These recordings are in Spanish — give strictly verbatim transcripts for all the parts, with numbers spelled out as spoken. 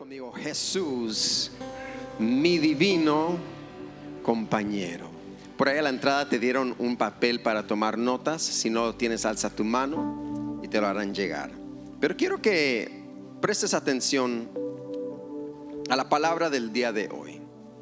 conmigo: Jesús, mi divino compañero. Por ahí a la entrada te dieron un papel para tomar notas. Si no lo tienes, alza tu mano y te lo harán llegar. Pero quiero que prestes atención a la palabra del día de hoy.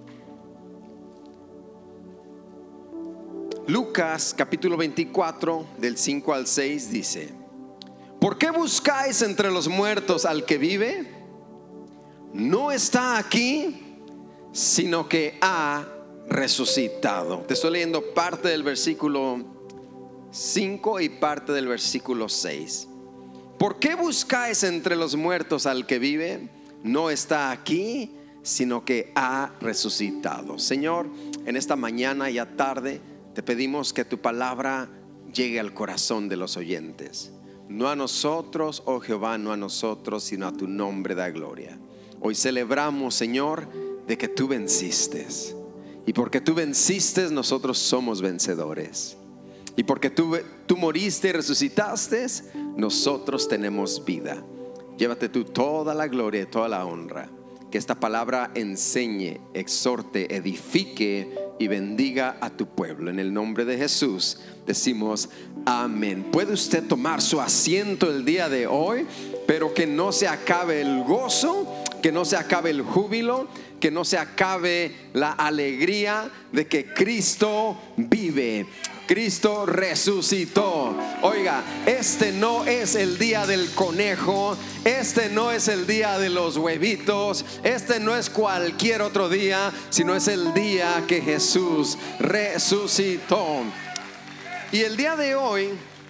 Lucas capítulo veinticuatro del cinco al seis dice: ¿por qué buscáis entre los muertos al que vive? No está aquí, sino que ha resucitado. Te estoy leyendo parte del versículo cinco y parte del versículo seis. ¿Por qué buscáis entre los muertos al que vive? No está aquí, sino que ha resucitado. Señor, en esta mañana y tarde te pedimos que tu palabra llegue al corazón de los oyentes. No a nosotros, oh Jehová, no a nosotros, sino a tu nombre da gloria. Hoy celebramos, Señor, de que tú venciste. Y porque tú venciste, nosotros somos vencedores. Y porque tú, tú moriste y resucitaste, nosotros tenemos vida. Llévate tú toda la gloria y toda la honra. Que esta palabra enseñe, exhorte, edifique y bendiga a tu pueblo. En el nombre de Jesús decimos amén. ¿Puede usted tomar su asiento el día de hoy? Pero que no se acabe el gozo, que no se acabe el júbilo, que no se acabe la alegría de que Cristo vive. Cristo resucitó. Oiga, este no es el día del conejo, este no es el día de los huevitos, este no es cualquier otro día, sino es el día que Jesús resucitó. Y el día de hoy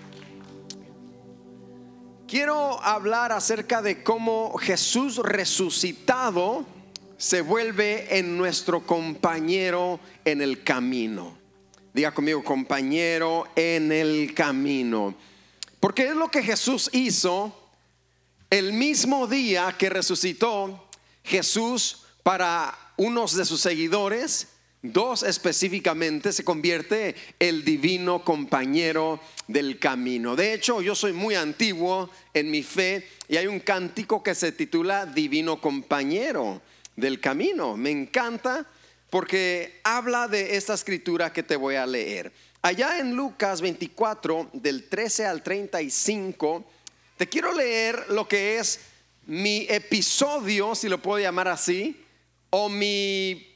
quiero hablar acerca de cómo Jesús resucitado se vuelve en nuestro compañero en el camino. Diga conmigo: compañero en el camino. Porque es lo que Jesús hizo el mismo día que resucitó. Jesús, para unos de sus seguidores, dos específicamente, se convierte el divino compañero del camino. De hecho, yo soy muy antiguo en mi fe y hay un cántico que se titula Divino Compañero del Camino. Me encanta porque habla de esta escritura que te voy a leer. Allá en Lucas veinticuatro, del trece al treinta y cinco, te quiero leer lo que es mi episodio, si lo puedo llamar así, o mi,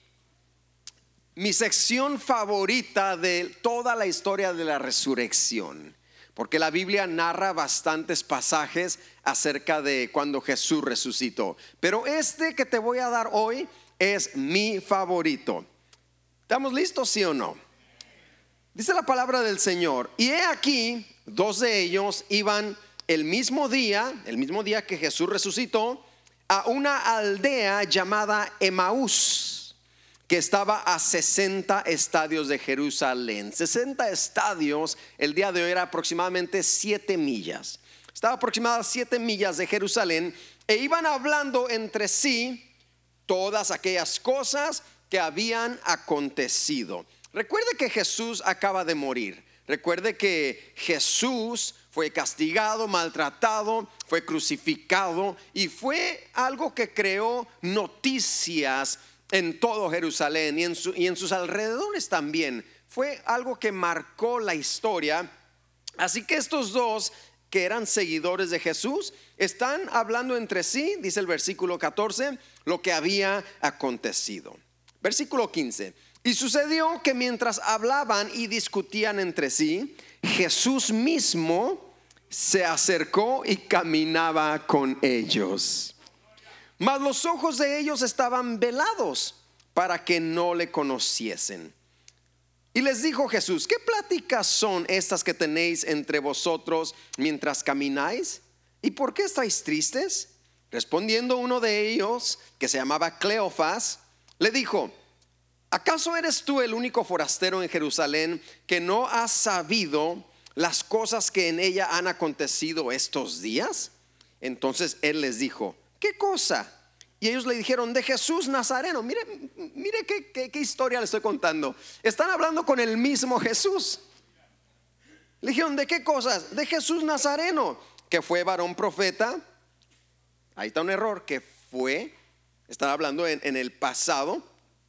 mi sección favorita de toda la historia de la resurrección. Porque la Biblia narra bastantes pasajes acerca de cuando Jesús resucitó. Pero este que te voy a dar hoy es mi favorito. ¿Estamos listos, sí o no? Dice la palabra del Señor: y he aquí, dos de ellos iban el mismo día, el mismo día que Jesús resucitó, a una aldea llamada Emaús, que estaba a sesenta estadios de Jerusalén. sesenta estadios, el día de hoy era aproximadamente siete millas. Estaba aproximadamente a siete millas de Jerusalén, e iban hablando entre sí todas aquellas cosas que habían acontecido. Recuerde que Jesús acaba de morir. Recuerde que Jesús fue castigado, maltratado, fue crucificado, y fue algo que creó noticias en todo Jerusalén y en, su, y en sus alrededores también. Fue algo que marcó la historia. Así que estos dos, que eran seguidores de Jesús, están hablando entre sí, dice el versículo catorce, lo que había acontecido. Versículo quince: y sucedió que mientras hablaban y discutían entre sí, Jesús mismo se acercó y caminaba con ellos. Mas los ojos de ellos estaban velados para que no le conociesen. Y les dijo Jesús: ¿qué pláticas son estas que tenéis entre vosotros mientras camináis? ¿Y por qué estáis tristes? Respondiendo uno de ellos, que se llamaba Cleofas, le dijo: ¿acaso eres tú el único forastero en Jerusalén que no has sabido las cosas que en ella han acontecido estos días? Entonces él les dijo: ¿qué cosa? Y ellos le dijeron: de Jesús Nazareno. Mire, mire qué, qué, qué historia le estoy contando. Están hablando con el mismo Jesús. Le dijeron: ¿de qué cosas? De Jesús Nazareno, que fue varón profeta. Ahí está un error, que fue Están hablando en, en el pasado,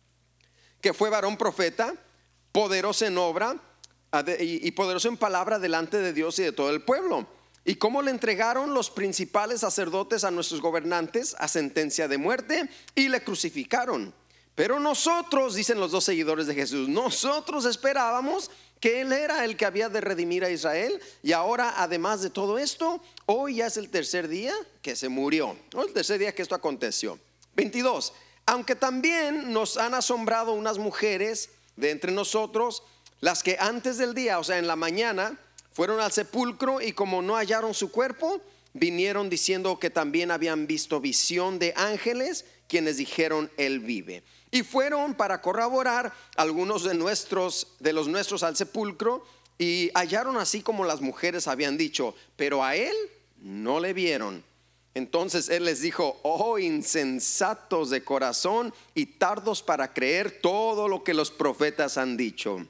que fue varón profeta, poderoso en obra y, y poderoso en palabra delante de Dios y de todo el pueblo. Y cómo le entregaron los principales sacerdotes a nuestros gobernantes a sentencia de muerte y le crucificaron. Pero nosotros, dicen los dos seguidores de Jesús, nosotros esperábamos que Él era el que había de redimir a Israel. Y ahora, además de todo esto, hoy ya es el tercer día que se murió, o el tercer día que esto aconteció. Veintidós. Aunque también nos han asombrado unas mujeres de entre nosotros, las que antes del día, o sea en la mañana, fueron al sepulcro y como no hallaron su cuerpo, vinieron diciendo que también habían visto visión de ángeles, quienes dijeron: Él vive. Y fueron para corroborar algunos de nuestros de los nuestros al sepulcro y hallaron así como las mujeres habían dicho, pero a él no le vieron. Entonces él les dijo: oh insensatos de corazón y tardos para creer todo lo que los profetas han dicho.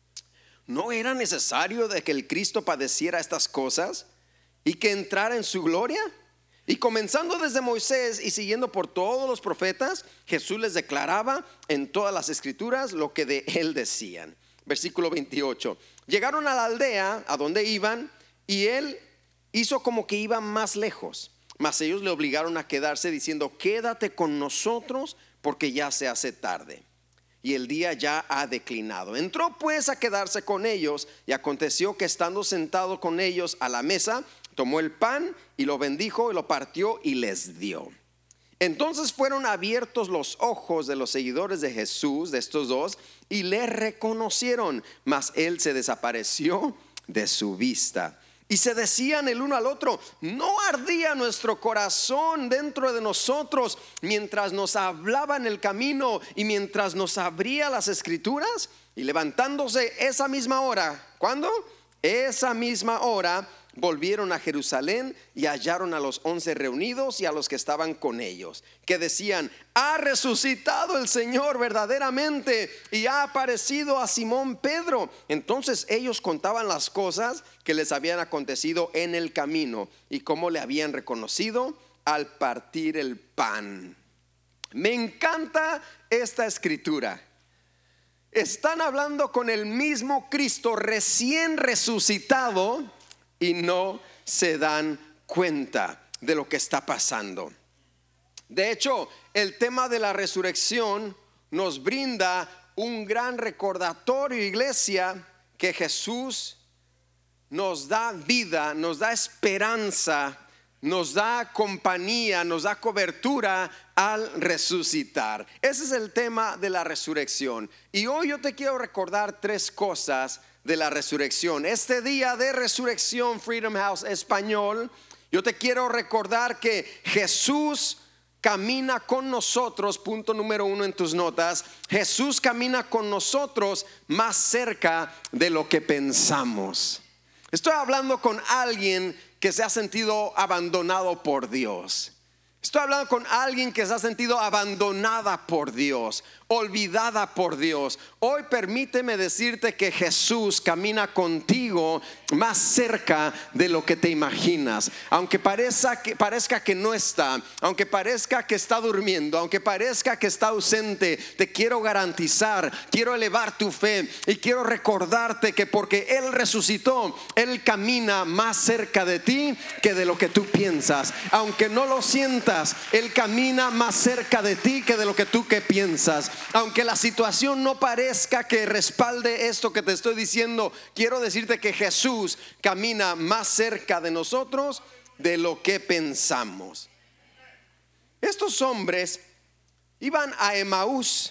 ¿No era necesario de que el Cristo padeciera estas cosas y que entrara en su gloria? Y comenzando desde Moisés y siguiendo por todos los profetas, Jesús les declaraba en todas las escrituras lo que de él decían. Versículo veintiocho. Llegaron a la aldea a donde iban y él hizo como que iba más lejos, mas ellos le obligaron a quedarse diciendo: quédate con nosotros porque ya se hace tarde y el día ya ha declinado. Entró pues a quedarse con ellos y aconteció que estando sentado con ellos a la mesa, tomó el pan y lo bendijo y lo partió y les dio. Entonces fueron abiertos los ojos de los seguidores de Jesús, de estos dos, y le reconocieron, mas él se desapareció de su vista. Y se decían el uno al otro: ¿no ardía nuestro corazón dentro de nosotros mientras nos hablaba en el camino y mientras nos abría las escrituras? Y levantándose esa misma hora, ¿cuándo? Esa misma hora volvieron a Jerusalén y hallaron a los once reunidos y a los que estaban con ellos, que decían: ha resucitado el Señor verdaderamente y ha aparecido a Simón Pedro. Entonces ellos contaban las cosas que les habían acontecido en el camino y cómo le habían reconocido al partir el pan. Me encanta esta escritura. Están hablando con el mismo Cristo recién resucitado y no se dan cuenta de lo que está pasando. De hecho, el tema de la resurrección nos brinda un gran recordatorio, iglesia, que Jesús nos da vida, nos da esperanza, nos da compañía, nos da cobertura al resucitar. Ese es el tema de la resurrección. Y hoy yo te quiero recordar tres cosas de la resurrección. Este día de resurrección, Freedom House Español, yo te quiero recordar que Jesús camina con nosotros. Punto número uno en tus notas: Jesús camina con nosotros más cerca de lo que pensamos. Estoy hablando con alguien que se ha sentido abandonado por Dios. Estoy hablando con alguien que se ha sentido abandonada por Dios, olvidada por Dios. Hoy permíteme decirte que Jesús camina contigo más cerca de lo que te imaginas. Aunque parezca que, parezca que no está, aunque parezca que está durmiendo, aunque parezca que está ausente, te quiero garantizar, quiero elevar tu fe y quiero recordarte que porque Él resucitó, Él camina más cerca de ti que de lo que tú piensas. Aunque no lo sientas, Él camina más cerca de ti que de lo que tú que piensas. Aunque la situación no parezca que respalde esto que te estoy diciendo, quiero decirte que Jesús camina más cerca de nosotros de lo que pensamos. Estos hombres iban a Emaús,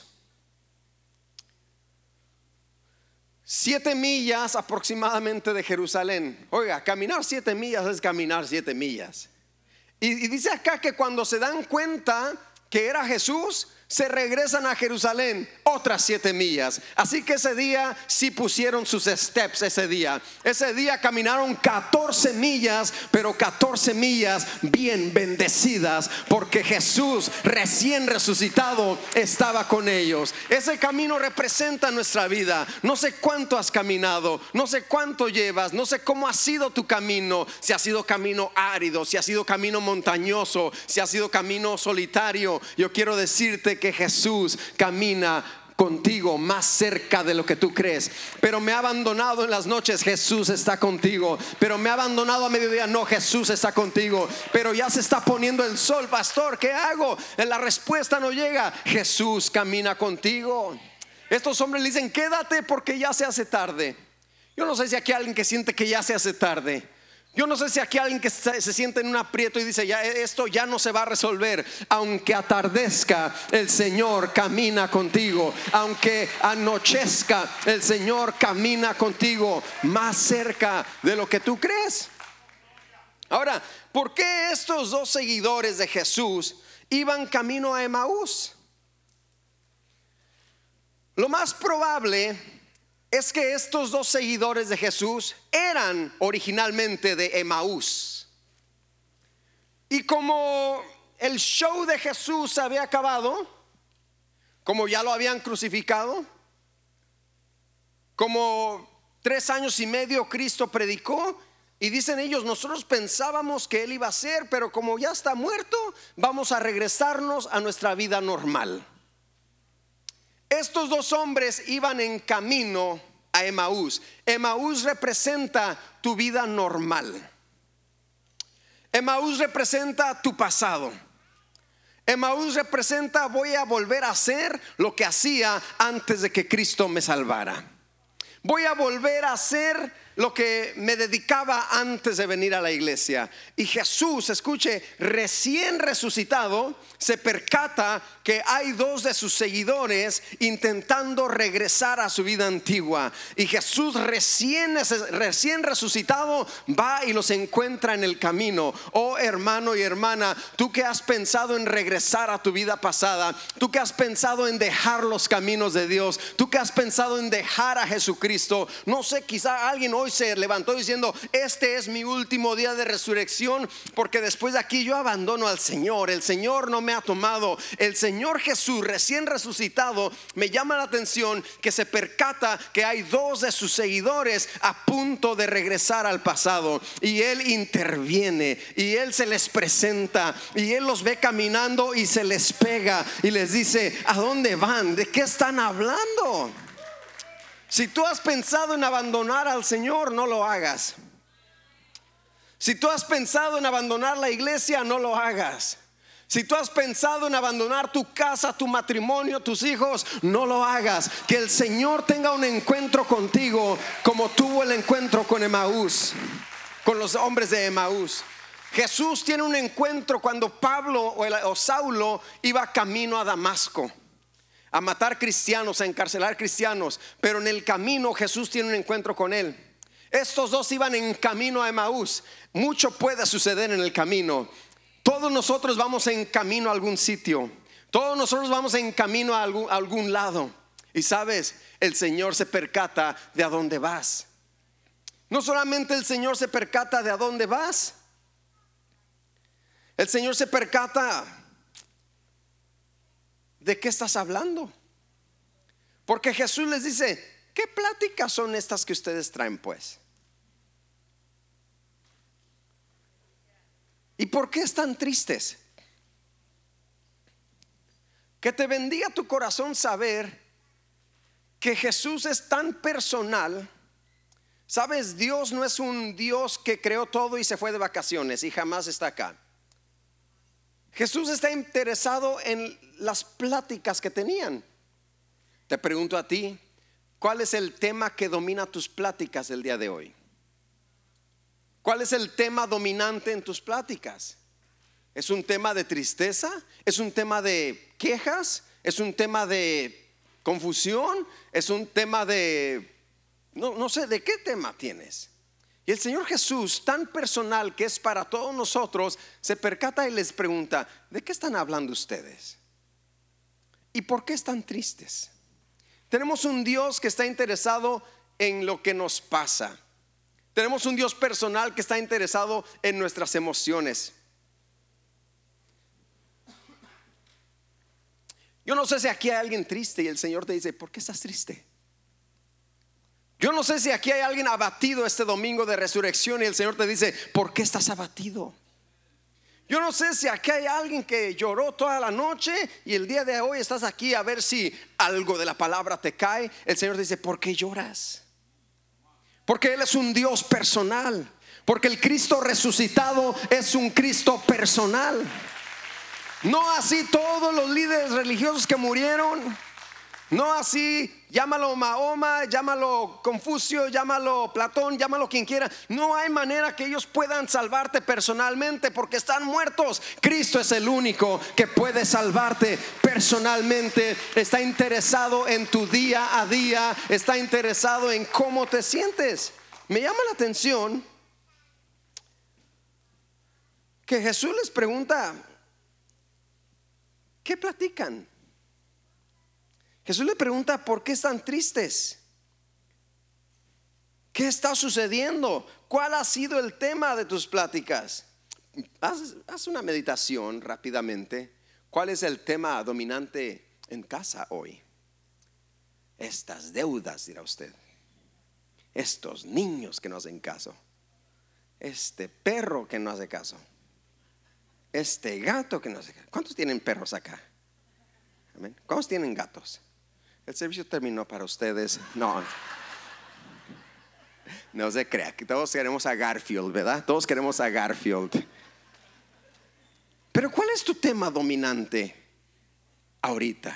siete millas aproximadamente de Jerusalén. Oiga, caminar siete millas es caminar siete millas. Y, y dice acá que cuando se dan cuenta que era Jesús, Se regresan a Jerusalén otras siete millas. Así que ese día sí pusieron sus steps. Ese día Ese día caminaron catorce millas, pero catorce millas bien bendecidas, porque Jesús recién resucitado estaba con ellos. Ese camino representa nuestra vida. No sé cuánto has caminado, no sé cuánto llevas, no sé cómo ha sido tu camino. Si ha sido camino árido, si ha sido camino montañoso, si ha sido camino solitario. Yo quiero decirte que Jesús camina contigo más cerca de lo que tú crees. Pero me ha abandonado en las noches, Jesús está contigo. Pero me ha abandonado a mediodía, no, Jesús está contigo. Pero ya se está poniendo el sol, pastor, ¿qué hago? La respuesta no llega. Jesús camina contigo. Estos hombres le dicen, quédate porque ya se hace tarde. Yo no sé si aquí hay alguien que siente que ya se hace tarde. Yo no sé si aquí hay alguien que se siente en un aprieto y dice, ya esto ya no se va a resolver. Aunque atardezca, el Señor camina contigo. Aunque anochezca, el Señor camina contigo más cerca de lo que tú crees. Ahora, ¿por qué estos dos seguidores de Jesús iban camino a Emaús? Lo más probable es que estos dos seguidores de Jesús eran originalmente de Emaús. Y como el show de Jesús se había acabado, como ya lo habían crucificado, como tres años y medio Cristo predicó, y dicen ellos, nosotros pensábamos que Él iba a ser, pero como ya está muerto, vamos a regresarnos a nuestra vida normal. Estos dos hombres iban en camino a Emaús. Emaús representa tu vida normal. Emaús representa tu pasado. Emaús representa voy a volver a hacer lo que hacía antes de que Cristo me salvara. Voy a volver a hacer lo que me dedicaba antes de venir a la iglesia. Y Jesús, escuche, recién resucitado, se percata que hay dos de sus seguidores intentando regresar a su vida antigua. Y Jesús recién, recién resucitado va y los encuentra en el camino. Oh hermano y hermana, tú que has pensado en regresar a tu vida pasada, tú que has pensado en dejar los caminos de Dios, tú que has pensado en dejar a Jesucristo, no sé, quizá alguien hoy se levantó diciendo, este es mi último día de resurrección, porque después de aquí yo abandono al Señor. El Señor no me ha tomado. El Señor Jesús recién resucitado, me llama la atención que se percata que hay dos de sus seguidores a punto de regresar al pasado, y Él interviene y Él se les presenta y Él los ve caminando y se les pega y les dice, ¿a dónde van? ¿De qué están hablando? Si tú has pensado en abandonar al Señor, no lo hagas. Si tú has pensado en abandonar la iglesia, no lo hagas. Si tú has pensado en abandonar tu casa, tu matrimonio, tus hijos, no lo hagas. Que el Señor tenga un encuentro contigo como tuvo el encuentro con Emaús, con los hombres de Emaús. Jesús tiene un encuentro cuando Pablo o, el, o Saulo iba camino a Damasco a matar cristianos, a encarcelar cristianos, pero en el camino Jesús tiene un encuentro con él. Estos dos iban en camino a Emaús. Mucho puede suceder en el camino. Todos nosotros vamos en camino a algún sitio. Todos nosotros vamos en camino a algún, a algún lado. Y sabes, el Señor se percata de a dónde vas. No solamente el Señor se percata de a dónde vas, el Señor se percata ¿de qué estás hablando? Porque Jesús les dice, ¿qué pláticas son estas que ustedes traen pues? ¿Y por qué están tristes? Que te bendiga tu corazón saber que Jesús es tan personal. Sabes, Dios no es un Dios que creó todo y se fue de vacaciones y jamás está acá. Jesús está interesado en las pláticas que tenían. Te pregunto a ti, ¿cuál es el tema que domina tus pláticas del día de hoy? ¿Cuál es el tema dominante en tus pláticas? ¿Es un tema de tristeza? ¿Es un tema de quejas? ¿Es un tema de confusión? ¿Es un tema de... No, no sé, ¿de qué tema tienes? Y el Señor Jesús, tan personal que es para todos nosotros, se percata y les pregunta, ¿de qué están hablando ustedes? ¿Y por qué están tristes? Tenemos un Dios que está interesado en lo que nos pasa. Tenemos un Dios personal que está interesado en nuestras emociones. Yo no sé si aquí hay alguien triste y el Señor te dice: ¿por qué estás triste? Yo no sé si aquí hay alguien abatido este domingo de resurrección y el Señor te dice: ¿por qué estás abatido? Yo no sé si aquí hay alguien que lloró toda la noche y el día de hoy estás aquí a ver si algo de la palabra te cae. El Señor te dice: ¿por qué lloras? Porque Él es un Dios personal. Porque el Cristo resucitado es un Cristo personal. No así todos los líderes religiosos que murieron. No así, llámalo Mahoma, llámalo Confucio, llámalo Platón, llámalo quien quiera. No hay manera que ellos puedan salvarte personalmente porque están muertos. Cristo es el único que puede salvarte personalmente. Está interesado en tu día a día. Está interesado en cómo te sientes. Me llama la atención que Jesús les pregunta: ¿qué platican? Jesús le pregunta: ¿por qué están tristes? ¿Qué está sucediendo? ¿Cuál ha sido el tema de tus pláticas? Haz, haz una meditación rápidamente. ¿Cuál es el tema dominante en casa hoy? Estas deudas, dirá usted. Estos niños que no hacen caso. Este perro que no hace caso. Este gato que no hace caso. ¿Cuántos tienen perros acá? Amén. ¿Cuántos tienen gatos? El servicio terminó para ustedes. No, no se crea que todos queremos a Garfield, ¿verdad? Todos queremos a Garfield. Pero ¿cuál es tu tema dominante ahorita?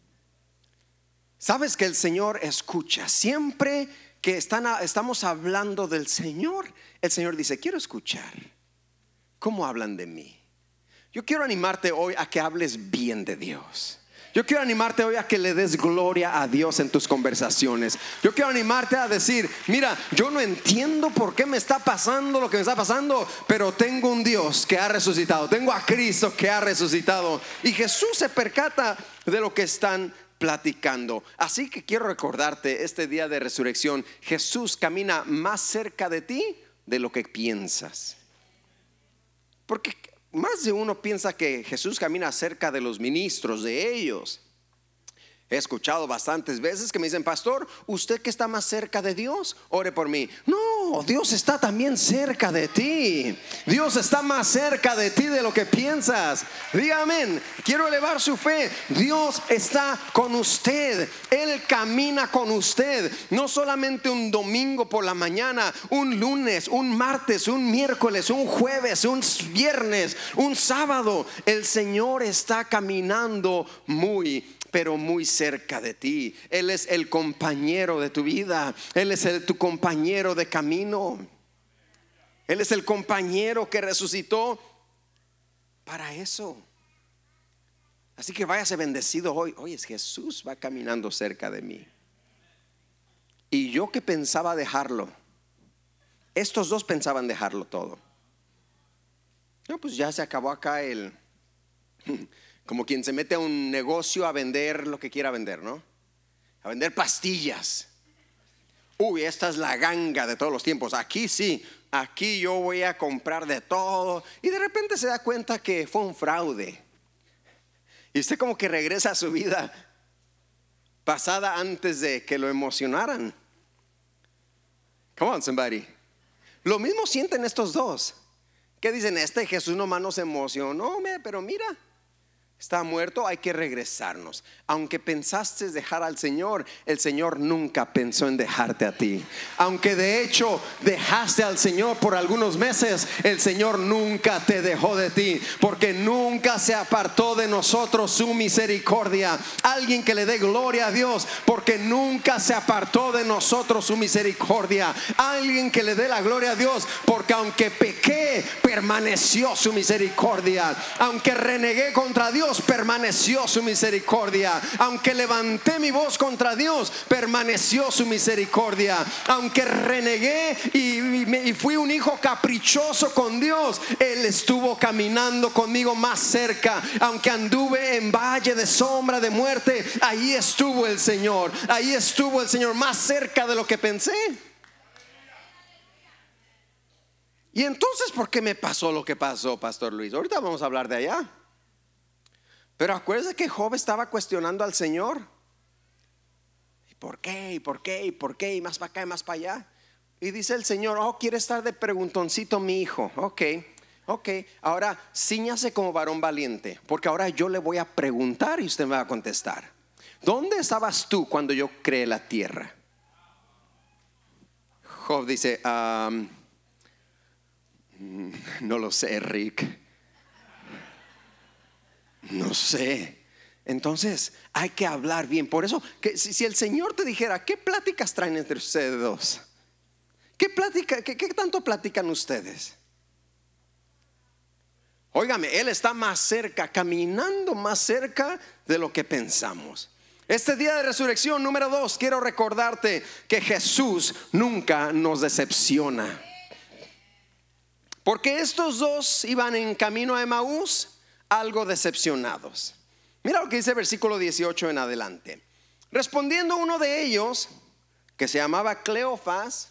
Sabes que el Señor escucha. Siempre que están, estamos hablando del Señor, el Señor dice: quiero escuchar cómo hablan de mí. Yo quiero animarte hoy a que hables bien de Dios. Yo quiero animarte hoy a que le des gloria a Dios en tus conversaciones. Yo quiero animarte a decir: mira, yo no entiendo por qué me está pasando lo que me está pasando, pero tengo un Dios que ha resucitado. Tengo a Cristo que ha resucitado. Y Jesús se percata de lo que están platicando. Así que quiero recordarte, este día de resurrección, Jesús camina más cerca de ti de lo que piensas. Porque más de uno piensa que Jesús camina cerca de los ministros, de ellos. He escuchado bastantes veces que me dicen: pastor, usted que está más cerca de Dios, ore por mí. No, Dios está también cerca de ti. Dios está más cerca de ti de lo que piensas. Diga amén. Quiero elevar su fe. Dios está con usted. Él camina con usted. No solamente un domingo por la mañana, un lunes, un martes, un miércoles, un jueves, un viernes, un sábado. El Señor está caminando muy pero muy cerca de ti. Él es el compañero de tu vida. Él es el, tu compañero de camino. Él es el compañero que resucitó para eso. Así que váyase bendecido hoy. Oye, Jesús va caminando cerca de mí. Y yo que pensaba dejarlo, estos dos pensaban dejarlo todo. No, pues ya se acabó acá el... Como quien se mete a un negocio a vender lo que quiera vender, ¿no? A vender pastillas. Uy, esta es la ganga de todos los tiempos. Aquí sí, aquí yo voy a comprar de todo. Y de repente se da cuenta que fue un fraude. Y usted como que regresa a su vida pasada antes de que lo emocionaran. Come on, somebody. Lo mismo sienten estos dos. Que dicen: este Jesús nomás nos emocionó, pero mira, está muerto, hay que regresarnos. Aunque pensaste dejar al Señor, el Señor nunca pensó en dejarte a ti. Aunque de hecho dejaste al Señor por algunos meses, el Señor nunca te dejó de ti, porque nunca se apartó de nosotros su misericordia. Alguien que le dé gloria a Dios, porque nunca se apartó de nosotros su misericordia. Alguien que le dé la gloria a Dios, porque aunque pequé, permaneció su misericordia. Aunque renegué contra Dios, Dios, permaneció su misericordia. Aunque levanté mi voz contra Dios, permaneció su misericordia. Aunque renegué y, y, y fui un hijo caprichoso con Dios, Él estuvo caminando conmigo más cerca. Aunque anduve en valle de sombra de muerte, ahí estuvo el Señor. Ahí estuvo el Señor, más cerca de lo que pensé. Y entonces, ¿por qué me pasó lo que pasó, Pastor Luis? Ahorita vamos a hablar de allá. Pero acuérdese que Job estaba cuestionando al Señor. ¿Y por qué? ¿Y por qué? ¿Y por qué? Y más para acá y más para allá. Y dice el Señor: oh, quiere estar de preguntoncito mi hijo. Ok, ok, ahora ciñase como varón valiente, porque ahora yo le voy a preguntar y usted me va a contestar. ¿Dónde estabas tú cuando yo creé la tierra? Job dice: um, no lo sé, Rick. No sé. Entonces hay que hablar bien. Por eso que si, si el Señor te dijera: ¿qué pláticas traen entre ustedes dos? ¿Qué plática, qué, qué tanto platican ustedes? Óigame, Él está más cerca, caminando más cerca de lo que pensamos. Este día de resurrección número dos, quiero recordarte que Jesús nunca nos decepciona. Porque estos dos iban en camino a Emaús algo decepcionados. Mira lo que dice el versículo dieciocho en adelante. Respondiendo uno de ellos, que se llamaba Cleofas.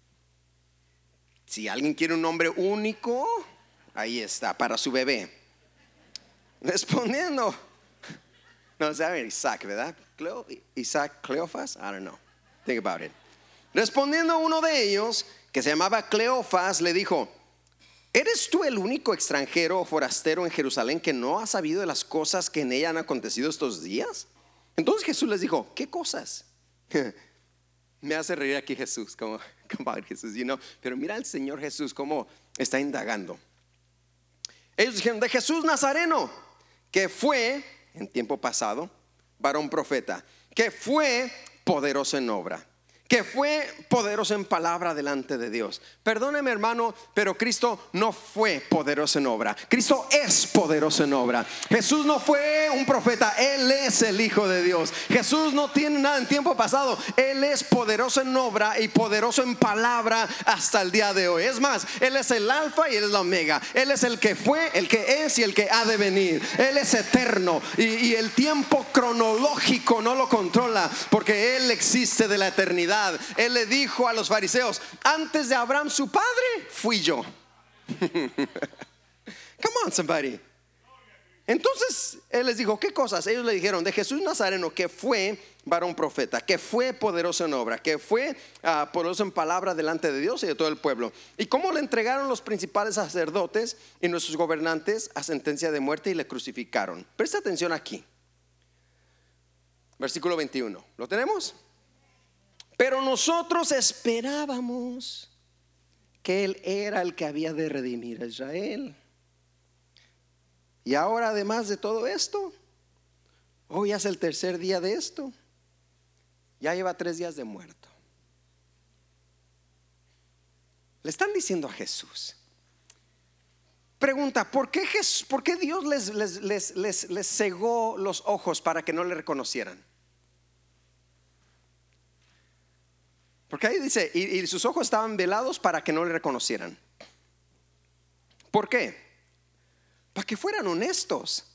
Si alguien quiere un nombre único, ahí está, para su bebé. Respondiendo, no, es Isaac, ¿verdad? Cleo, Isaac Cleofas, I don't know. Think about it. Respondiendo uno de ellos, que se llamaba Cleofas, le dijo: ¿eres tú el único extranjero o forastero en Jerusalén que no ha sabido de las cosas que en ella han acontecido estos días? Entonces Jesús les dijo: ¿qué cosas? Me hace reír aquí Jesús, como, como Jesús, you know? Pero mira al Señor Jesús cómo está indagando. Ellos dijeron: de Jesús Nazareno, que fue en tiempo pasado varón profeta, que fue poderoso en obra, que fue poderoso en palabra delante de Dios. Perdóneme, hermano, pero Cristo no fue poderoso en obra. Cristo es poderoso en obra. Jesús no fue un profeta, Él es el Hijo de Dios. Jesús no tiene nada en tiempo pasado. Él es poderoso en obra y poderoso en palabra hasta el día de hoy. Es más, Él es el alfa y Él es la omega. Él es el que fue, el que es y el que ha de venir. Él es eterno y, y el tiempo cronológico no lo controla, porque Él existe de la eternidad. Él le dijo a los fariseos: antes de Abraham su padre fui yo. Come on, somebody. Entonces Él les dijo: ¿qué cosas? Ellos le dijeron: de Jesús Nazareno, que fue varón profeta, que fue poderoso en obra, que fue uh, poderoso en palabra delante de Dios y de todo el pueblo. Y cómo le entregaron los principales sacerdotes y nuestros gobernantes a sentencia de muerte y le crucificaron. Presta atención aquí. Versículo veintiuno. ¿Lo tenemos? Pero nosotros esperábamos que Él era el que había de redimir a Israel. Y ahora, además de todo esto, hoy es el tercer día de esto. Ya lleva tres días de muerto. Le están diciendo a Jesús. Pregunta: ¿por qué, Jesús, por qué Dios les, les, les, les, les cegó los ojos para que no le reconocieran? Porque ahí dice: y, y sus ojos estaban velados para que no le reconocieran. ¿Por qué? Para que fueran honestos.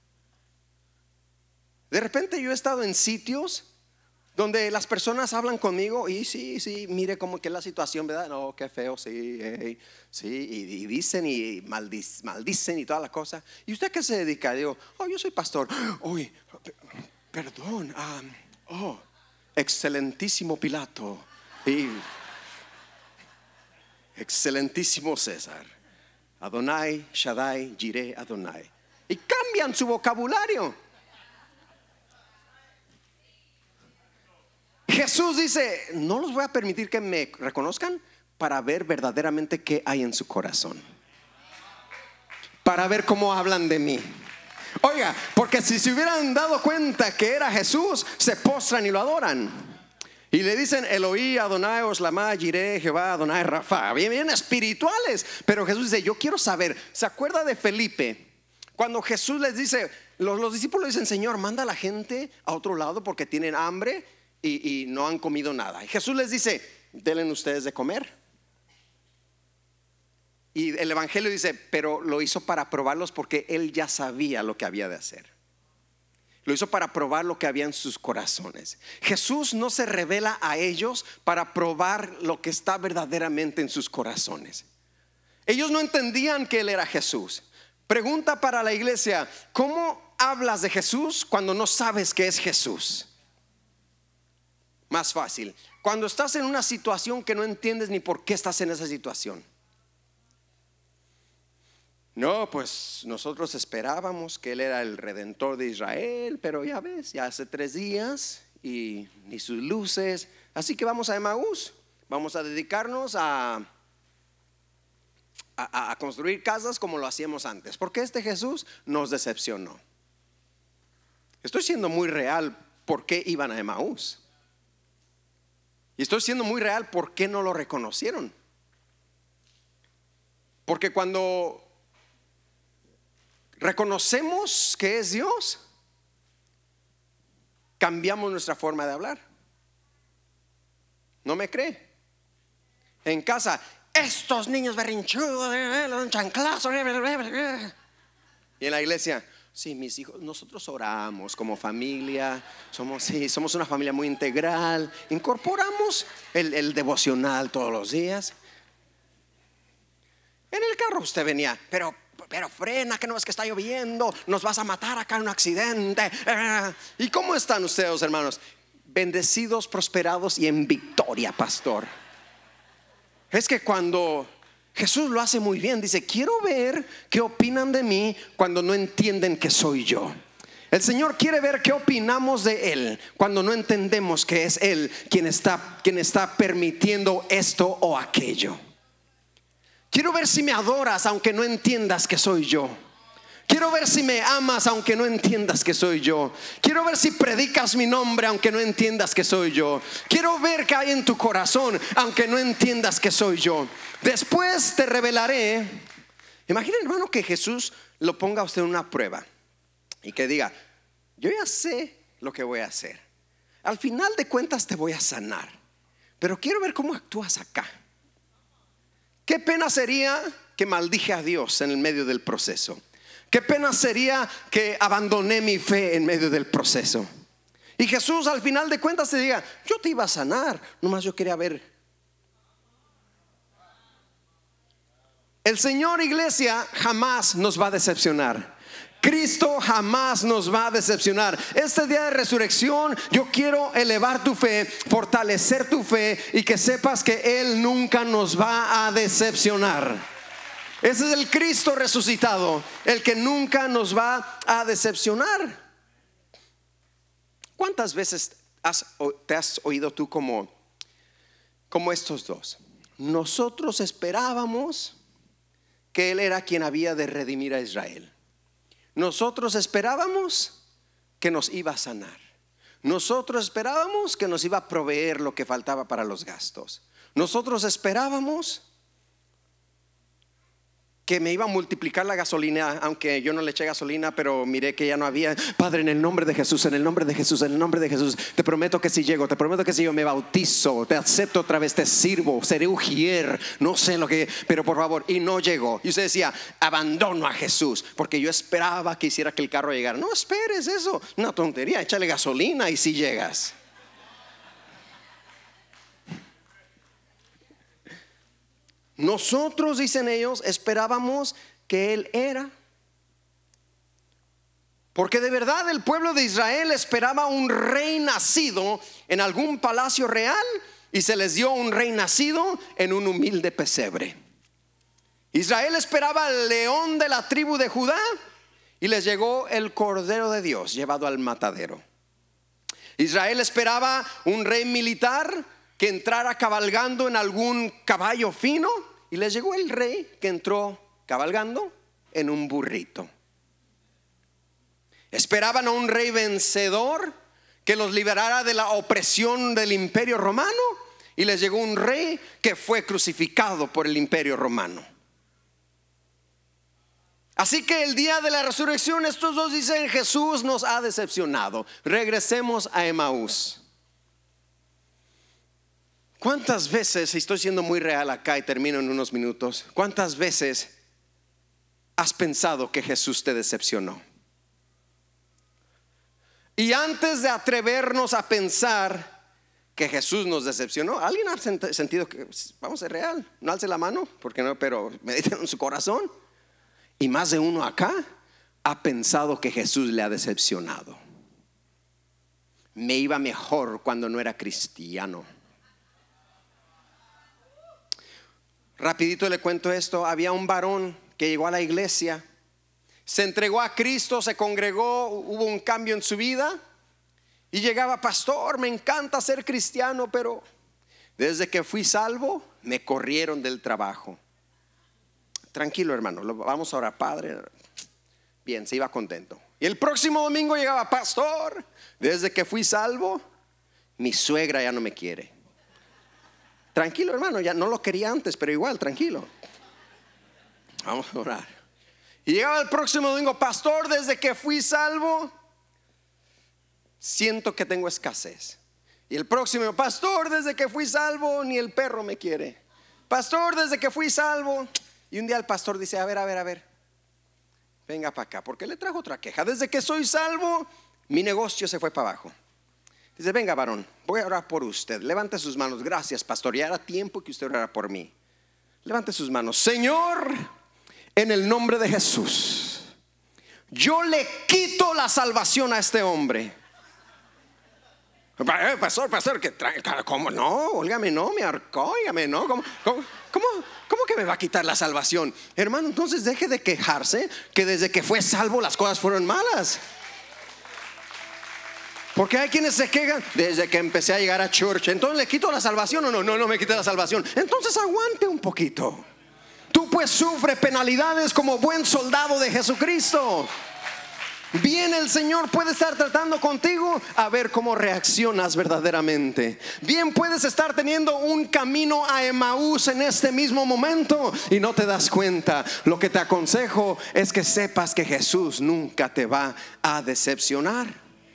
De repente yo he estado en sitios donde las personas hablan conmigo y sí, sí, mire como que la situación, ¿verdad? No, qué feo, sí, hey, sí, y, y dicen y maldic, maldicen y toda la cosa. ¿Y usted a qué se dedica? Digo: oh, yo soy pastor. Uy, perdón, um, oh, excelentísimo Pilato. Y excelentísimo César, Adonai, Shaddai, Jireh, Adonai. Y cambian su vocabulario. Jesús dice: no los voy a permitir que me reconozcan, para ver verdaderamente qué hay en su corazón, para ver cómo hablan de mí. Oiga, porque si se hubieran dado cuenta que era Jesús, se postran y lo adoran. Y le dicen: Eloí, Adonai, Oslamá, Jireh, Jehová, Adonai, Rafa. Bien, bien espirituales. Pero Jesús dice: yo quiero saber. ¿Se acuerda de Felipe? Cuando Jesús les dice: Los, los discípulos dicen: Señor, manda a la gente a otro lado porque tienen hambre y, y no han comido nada. Y Jesús les dice: denle ustedes de comer. Y el evangelio dice: pero lo hizo para probarlos porque él ya sabía lo que había de hacer. Lo hizo para probar lo que había en sus corazones. Jesús no se revela a ellos para probar lo que está verdaderamente en sus corazones. Ellos no entendían que él era Jesús. Pregunta para la iglesia: ¿cómo hablas de Jesús cuando no sabes que es Jesús? Más fácil, cuando estás en una situación que no entiendes ni por qué estás en esa situación. No, pues nosotros esperábamos que él era el redentor de Israel, pero ya ves, ya hace tres días y ni sus luces. Así que vamos a Emaús, vamos a dedicarnos a, a, a construir casas como lo hacíamos antes, porque este Jesús nos decepcionó. Estoy siendo muy real por qué iban a Emaús. Y estoy siendo muy real por qué no lo reconocieron. Porque cuando reconocemos que es Dios, cambiamos nuestra forma de hablar. ¿No me cree? En casa: estos niños berrinchudos, los chanclazos. Y en la iglesia: sí, mis hijos, nosotros oramos como familia, somos, sí, somos una familia muy integral, incorporamos el, el devocional todos los días. En el carro usted venía: pero Pero frena, que no es que está lloviendo, nos vas a matar acá en un accidente. ¿Y cómo están ustedes, hermanos? Bendecidos, prosperados y en victoria, pastor. Es que cuando Jesús lo hace muy bien, dice: quiero ver qué opinan de mí cuando no entienden que soy yo. El Señor quiere ver qué opinamos de Él cuando no entendemos que es Él quien está, quien está permitiendo esto o aquello. Quiero ver si me adoras aunque no entiendas que soy yo. Quiero ver si me amas aunque no entiendas que soy yo. Quiero ver si predicas mi nombre aunque no entiendas que soy yo. Quiero ver qué hay en tu corazón aunque no entiendas que soy yo. Después te revelaré. Imaginen, hermano, que Jesús lo ponga a usted en una prueba y que diga: yo ya sé lo que voy a hacer. Al final de cuentas te voy a sanar, pero quiero ver cómo actúas acá. Qué pena sería que maldije a Dios en el medio del proceso. Qué pena sería que abandoné mi fe en medio del proceso. Y Jesús al final de cuentas te diga: yo te iba a sanar, nomás yo quería ver. El Señor, iglesia, jamás nos va a decepcionar. Cristo jamás nos va a decepcionar. Este día de resurrección yo quiero elevar tu fe, fortalecer tu fe y que sepas que Él nunca nos va a decepcionar. Ese es el Cristo resucitado, el que nunca nos va a decepcionar. ¿Cuántas veces has, te has oído tú como, como estos dos? Nosotros esperábamos que Él era quien había de redimir a Israel. Nosotros esperábamos que nos iba a sanar. Nosotros esperábamos que nos iba a proveer lo que faltaba para los gastos. Nosotros esperábamos que me iba a multiplicar la gasolina, aunque yo no le eché gasolina, pero miré que ya no había. Padre, en el nombre de Jesús, en el nombre de Jesús, en el nombre de Jesús, te prometo que si llego, te prometo que si yo me bautizo, te acepto otra vez, te sirvo, seré ujier, no sé lo que, pero por favor. Y no llegó. Y usted decía: abandono a Jesús, porque yo esperaba que hiciera que el carro llegara. No esperes eso, una tontería, échale gasolina y si llegas. Nosotros, dicen ellos, esperábamos que Él era. Porque de verdad el pueblo de Israel esperaba un rey nacido en algún palacio real, y se les dio un rey nacido en un humilde pesebre. Israel esperaba al león de la tribu de Judá, y les llegó el Cordero de Dios llevado al matadero. Israel esperaba un rey militar que entrara cabalgando en algún caballo fino, y les llegó el rey que entró cabalgando en un burrito. Esperaban a un rey vencedor que los liberara de la opresión del imperio romano, y les llegó un rey que fue crucificado por el imperio romano. Así que el día de la resurrección estos dos dicen: Jesús nos ha decepcionado, regresemos a Emaús. ¿Cuántas veces, estoy siendo muy real acá y termino en unos minutos, cuántas veces has pensado que Jesús te decepcionó? Y antes de atrevernos a pensar que Jesús nos decepcionó, ¿alguien ha sentido que, vamos a ser real, no alce la mano, porque no, pero mediten en su corazón? Y más de uno acá ha pensado que Jesús le ha decepcionado. Me iba mejor cuando no era cristiano. Rapidito le cuento esto. Había un varón que llegó a la iglesia, se entregó a Cristo, se congregó, hubo un cambio en su vida y llegaba: pastor, me encanta ser cristiano, pero desde que fui salvo me corrieron del trabajo. Tranquilo, hermano, vamos a orar. Padre, bien, se iba contento. Y el próximo domingo llegaba: pastor, desde que fui salvo mi suegra ya no me quiere. Tranquilo, hermano, ya no lo quería antes, pero igual, tranquilo. Vamos a orar. Y llegaba el próximo domingo: pastor, desde que fui salvo siento que tengo escasez. Y el próximo: pastor, desde que fui salvo ni el perro me quiere. Pastor, desde que fui salvo. Y un día el pastor dice: a ver, a ver, a ver, venga para acá, porque le trajo otra queja. Desde que soy salvo mi negocio se fue para abajo. Dice: venga, varón, voy a orar por usted. Levante sus manos. Gracias, pastor, ya era tiempo que usted orara por mí. Levante sus manos. Señor, en el nombre de Jesús, yo le quito la salvación a este hombre. Pastor, pastor, que trae, ¿cómo no? Óigame, no, me arcó, óigame, no. ¿Cómo, cómo, cómo, ¿Cómo que me va a quitar la salvación? Hermano, entonces deje de quejarse que desde que fue salvo las cosas fueron malas. Porque hay quienes se quejan: desde que empecé a llegar a church, entonces le quito la salvación. O no, no, no me quite la salvación. Entonces aguante un poquito. Tú pues sufre penalidades como buen soldado de Jesucristo. Bien, el Señor puede estar tratando contigo a ver cómo reaccionas verdaderamente. Bien, puedes estar teniendo un camino a Emaús en este mismo momento y no te das cuenta. Lo que te aconsejo es que sepas que Jesús nunca te va a decepcionar.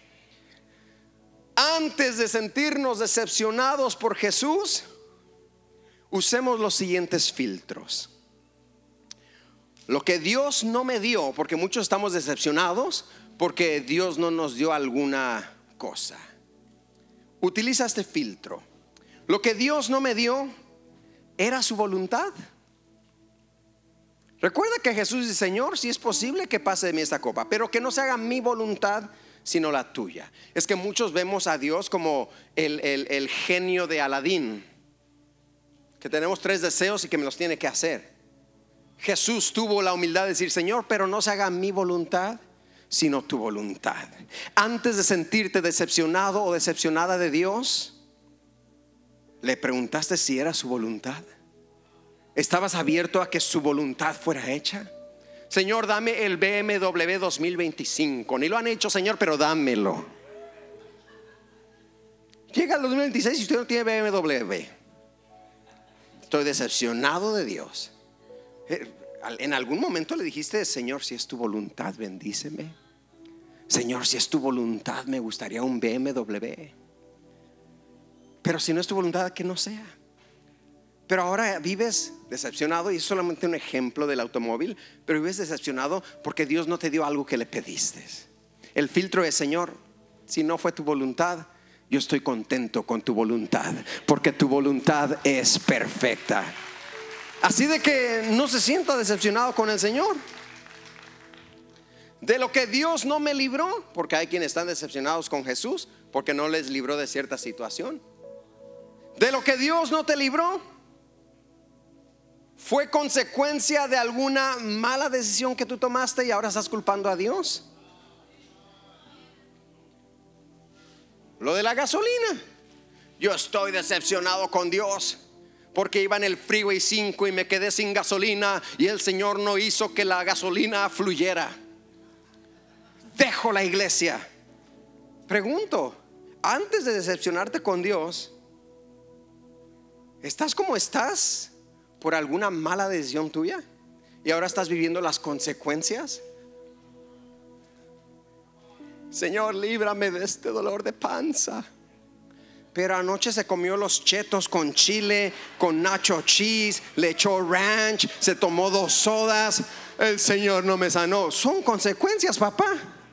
Antes de sentirnos decepcionados por Jesús, usemos los siguientes filtros. Lo que Dios no me dio, porque muchos estamos decepcionados porque Dios no nos dio alguna cosa. Utiliza este filtro. Lo que Dios no me dio era su voluntad. Recuerda que Jesús dice: Señor, si es posible que pase de mí esta copa, pero que no se haga mi voluntad sino la tuya. Es que muchos vemos a Dios como el, el, el genio de Aladín, que tenemos tres deseos y que me los tiene que hacer. Jesús tuvo la humildad de decir: Señor, pero no se haga mi voluntad sino tu voluntad. Antes de sentirte decepcionado o decepcionada de Dios, ¿le preguntaste si era su voluntad? ¿Estabas abierto a que su voluntad fuera hecha? Señor, dame el B M W dos mil veinticinco. Ni lo han hecho, Señor, pero dámelo. Llega el dos mil veintiséis y usted no tiene B M W. Estoy decepcionado de Dios. ¿En algún momento le dijiste: Señor, si es tu voluntad, bendíceme? Señor, si es tu voluntad, me gustaría un B M W. Pero si no es tu voluntad, que no sea. Pero ahora vives decepcionado, y es solamente un ejemplo del automóvil, pero vives decepcionado porque Dios no te dio algo que le pediste. El filtro es: Señor, si no fue tu voluntad, yo estoy contento con tu voluntad, porque tu voluntad es perfecta. Así de que no se sienta decepcionado con el Señor. De lo que Dios no me libró, porque hay quienes están decepcionados con Jesús porque no les libró de cierta situación. De lo que Dios no te libró, fue consecuencia de alguna mala decisión que tú tomaste y ahora estás culpando a Dios. Lo de la gasolina: yo estoy decepcionado con Dios porque iba en el Freeway cinco y me quedé sin gasolina y el Señor no hizo que la gasolina fluyera. Dejo la iglesia. Pregunto: antes de decepcionarte con Dios, ¿estás como estás por alguna mala decisión tuya? y ahora estás viviendo las consecuencias. Señor, líbrame de este dolor de panza. Pero anoche se comió los chetos con chile, con nacho cheese, le echó ranch, se tomó dos sodas. El Señor no me sanó. Son consecuencias, papá.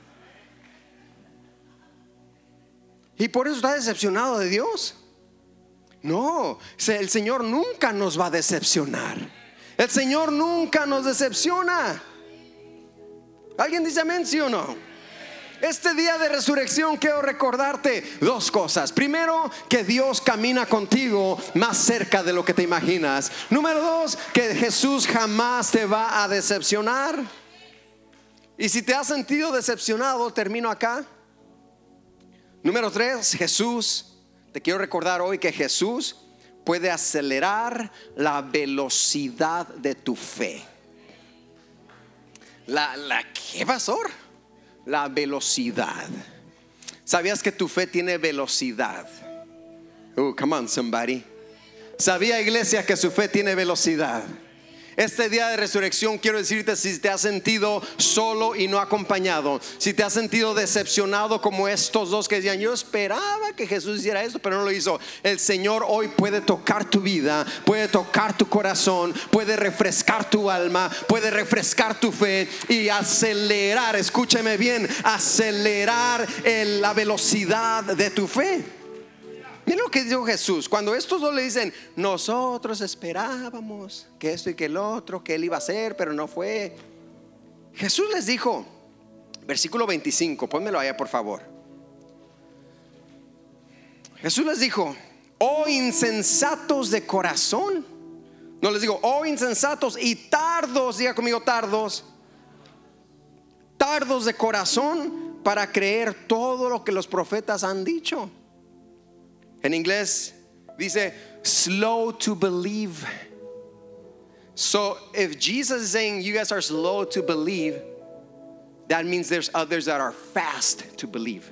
Y por eso está decepcionado de Dios. No, el Señor nunca nos va a decepcionar. El Señor nunca nos decepciona. ¿Alguien dice amén, sí o no? Este día de resurrección quiero recordarte dos cosas. Primero, que Dios camina contigo más cerca de lo que te imaginas. Número dos, que Jesús jamás te va a decepcionar. Y si te has sentido decepcionado, termino acá. Número tres, Jesús, te quiero recordar hoy que Jesús puede acelerar la velocidad de tu fe. La, la ¿qué pastor? La velocidad. ¿Sabías que tu fe tiene velocidad? Oh, come on somebody. ¿Sabía, iglesia, que su fe tiene velocidad? Este día de resurrección quiero decirte, si te has sentido solo y no acompañado, si te has sentido decepcionado como estos dos que decían, yo esperaba que Jesús hiciera esto pero no lo hizo, el Señor hoy puede tocar tu vida, puede tocar tu corazón, puede refrescar tu alma, puede refrescar tu fe y acelerar, escúcheme bien, acelerar el, la velocidad de tu fe. Mira lo que dijo Jesús cuando estos dos le dicen, nosotros esperábamos que esto y que el otro, que él iba a hacer, pero no fue. Jesús les dijo, versículo veinticinco, pónmelo allá por favor. Jesús les dijo, oh insensatos de corazón. No les digo, oh insensatos y tardos, diga conmigo, tardos. Tardos de corazón para creer todo lo que los profetas han dicho. En inglés dice slow to believe. So if Jesus is saying you guys are slow to believe, that means there's others that are fast to believe.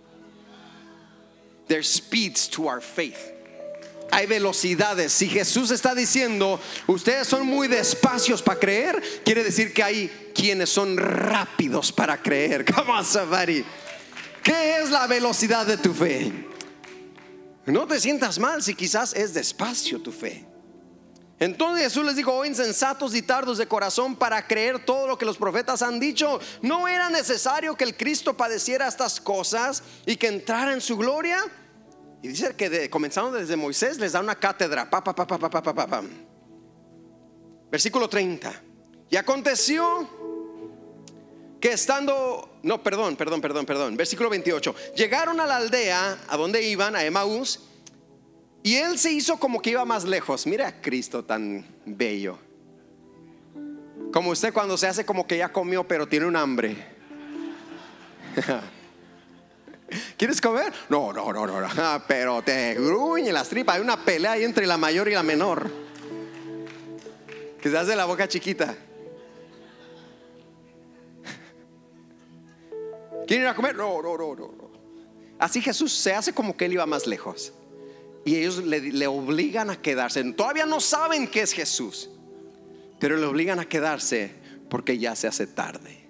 There's speeds to our faith. Hay velocidades. Si Jesús está diciendo ustedes son muy despacios para creer, quiere decir que hay quienes son rápidos para creer. Come on somebody. ¿Qué es la velocidad de tu fe? No te sientas mal si quizás es despacio tu fe. Entonces Jesús les dijo, oh insensatos y tardos de corazón para creer todo lo que los profetas han dicho. ¿No era necesario que el Cristo padeciera estas cosas y que entrara en su gloria? Y dice que de, comenzando desde Moisés les da una cátedra. Pa, pa, pa, pa, pa, pa, pa, pa. Versículo treinta. Y aconteció que estando, no, perdón, perdón, perdón, perdón. Versículo veintiocho. Llegaron a la aldea a donde iban, a Emaús, y él se hizo como que iba más lejos. Mira a Cristo tan bello. Como usted cuando se hace como que ya comió pero tiene un hambre. ¿Quieres comer? No, no, no, no, no. Pero te gruñe las tripas. Hay una pelea ahí entre la mayor y la menor, que se hace la boca chiquita. ¿Quieren ir a comer? No, no, no, no. Así Jesús se hace como que él iba más lejos, y ellos le, le obligan a quedarse. Todavía no saben que es Jesús, pero le obligan a quedarse porque ya se hace tarde.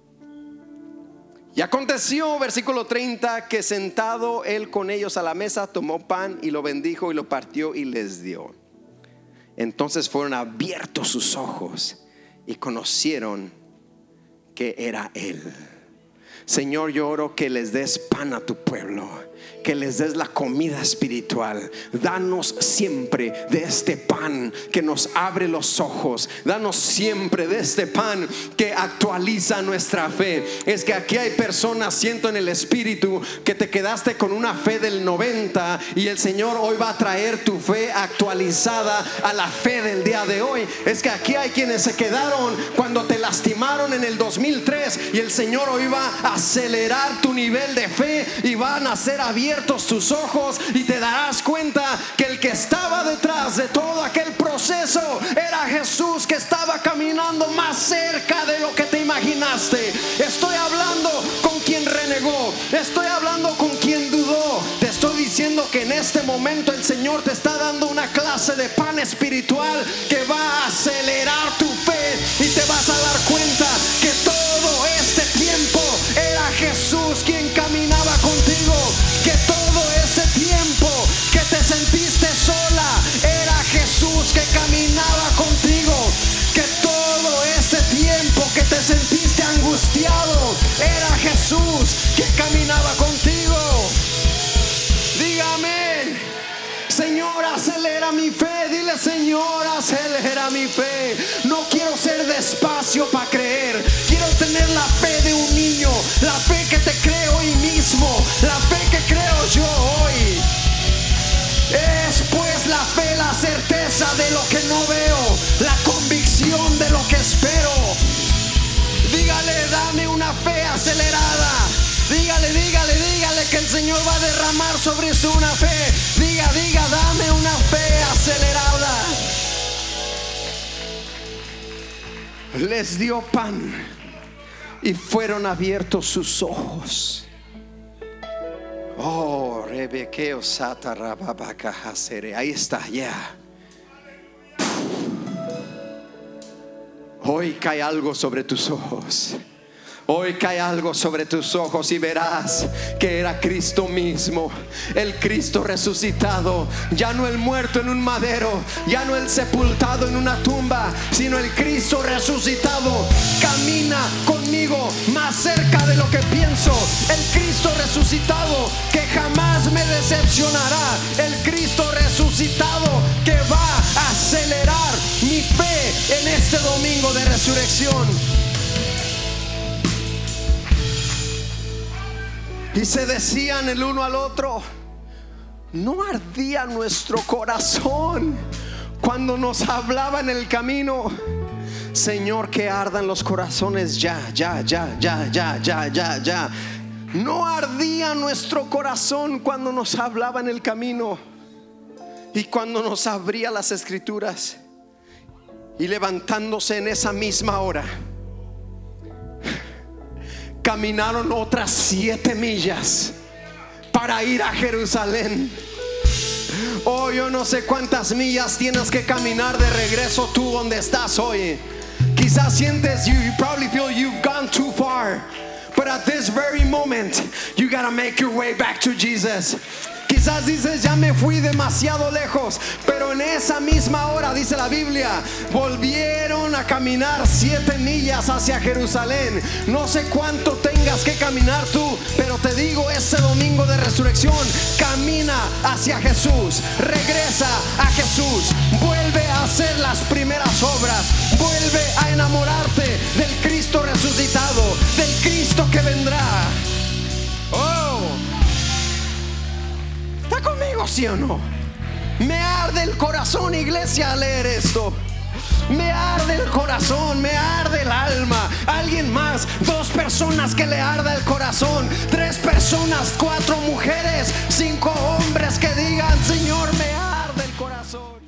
Y aconteció, versículo treinta, que sentado él con ellos a la mesa, tomó pan y lo bendijo y lo partió y les dio. Entonces fueron abiertos sus ojos y conocieron que era él. Señor, yo oro que les des pan a tu pueblo, que les des la comida espiritual. Danos siempre de este pan que nos abre los ojos. Danos siempre de este pan que actualiza nuestra fe. Es que aquí hay personas, siento en el espíritu, que te quedaste con una fe del noventa, y el Señor hoy va a traer tu fe actualizada a la fe del día de hoy. Es que aquí hay quienes se quedaron cuando te lastimaron en el dos mil tres, y el Señor hoy va a acelerar tu nivel de fe y van a ser abiertos tus ojos, y te darás cuenta que el que estaba detrás de todo aquel proceso era Jesús, que estaba caminando más cerca de lo que te imaginaste. Estoy hablando con quien renegó, estoy hablando con quien dudó, te estoy diciendo diciendo que en este momento el Señor te está dando una clase de pan espiritual que va a acelerar tu fe, y te vas a dar cuenta que todo este tiempo era Jesús quien caminaba contigo, que todo ese tiempo que te sentiste sola era Jesús que caminaba contigo, que todo ese tiempo que te sentiste angustiado era Jesús que caminaba contigo. Dígame, Señor, acelera mi fe. Dile, Señor, acelera mi fe. No quiero ser despacio para creer. Quiero tener la fe de un niño, la fe que te cree hoy mismo, la fe que creo yo hoy. Es pues la fe, la certeza de lo que no veo, la convicción de lo que espero. Dígale, dame una fe acelerada. Dígale, dígale, dígale que el Señor va a derramar sobre su una fe. Diga, diga, dame una fe acelerada. Les dio pan y fueron abiertos sus ojos. Oh, Rebequeo Sata Rababaca Hasere. Ahí está, ya. Yeah. Hoy cae algo sobre tus ojos. Hoy cae algo sobre tus ojos y verás que era Cristo mismo, el Cristo resucitado. Ya no el muerto en un madero, ya no el sepultado en una tumba, sino el Cristo resucitado. Camina conmigo más cerca de lo que pienso. El Cristo resucitado que jamás me decepcionará. El Cristo resucitado que va a acelerar mi fe en este domingo de resurrección. Y se decían el uno al otro: ¿no ardía nuestro corazón cuando nos hablaba en el camino? Señor, que ardan los corazones ya, ya, ya, ya, ya, ya, ya, ya. ¿No ardía nuestro corazón cuando nos hablaba en el camino y cuando nos abría las escrituras? Y levantándose en esa misma hora, caminaron otras siete millas para ir a Jerusalén. Oh, yo no sé cuántas millas tienes que caminar de regreso tú donde estás hoy. Quizás sientes, you, you probably feel you've gone too far, but at this very moment you gotta make your way back to Jesus. Quizás dices, ya me fui demasiado lejos, pero en esa misma hora, dice la Biblia, volvieron a caminar siete millas hacia Jerusalén. No sé cuánto tengas que caminar tú, pero te digo, este domingo de resurrección, camina hacia Jesús, regresa a Jesús, vuelve a hacer las primeras obras, vuelve a enamorarte del Cristo resucitado, del Cristo que vendrá. Oh, ¿está conmigo, sí o no? Me arde el corazón, iglesia, al leer esto. Me arde el corazón, me arde el alma. Alguien más, dos personas que le arda el corazón, tres personas, cuatro mujeres, cinco hombres que digan, Señor, me arde el corazón.